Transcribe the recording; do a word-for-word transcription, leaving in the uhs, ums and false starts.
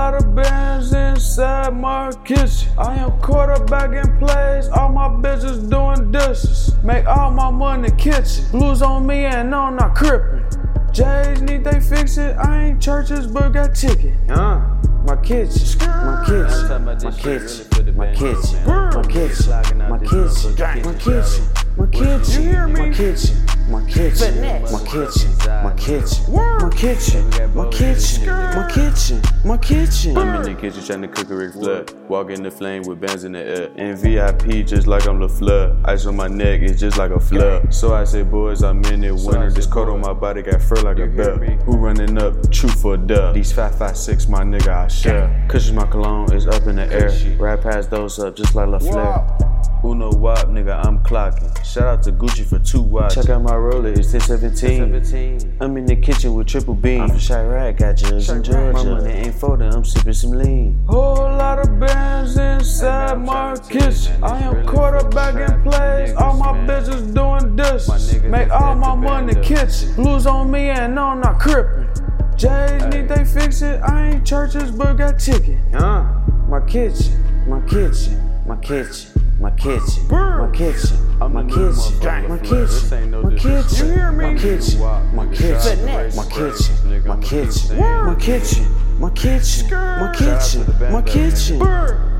lot of bands inside my kitchen. I am quarterbacking plays, all my bitches doing dishes. Make all my money kitchen. Blues on me and no, I'm not crippin'. J's need they fix it. I ain't churches, but got chicken. Uh, my kitchen, my kitchen, my kitchen, my kitchen, my kitchen, my kitchen, my kitchen, my kitchen, you hear me? My kitchen, my kitchen, my kitchen, my kitchen, my kitchen, my kitchen, my kitchen, my kitchen. I'm in the kitchen trying to cook a Ric Flair. Walk in the flame with bands in the air. In V I P just like I'm LaFleur. Ice on my neck is just like a flood. So I say, boys, I'm in it winter. This coat on my body got fur like a bell. Who running up? Truth or dub? These five five six, my nigga, I share. Cushions my cologne is up in the air. Right past those up just like LaFleur. Uno wop, nigga, I'm clocking. Shout out to Gucci for two watches. Check out my roller, it's ten seventeen. I'm in the kitchen with triple beam. I'm from Chirac, got judge in Georgia. My money ain't folding, I'm sipping some lean. Whole lot of bands inside my kitchen. I am quarterbacking plays, all my bitches doing dishes. Make all my money kitchen. Blues on me and no, I'm not crippin'. J's need they fix it. I ain't churches, but got chicken. Uh, my kitchen, my kitchen, my kitchen. My kitchen, my kitchen, my kitchen, my kitchen, my kitchen, you hear me? My kitchen, my kitchen, my kitchen, my kitchen, my kitchen, my kitchen, my kitchen, my kitchen.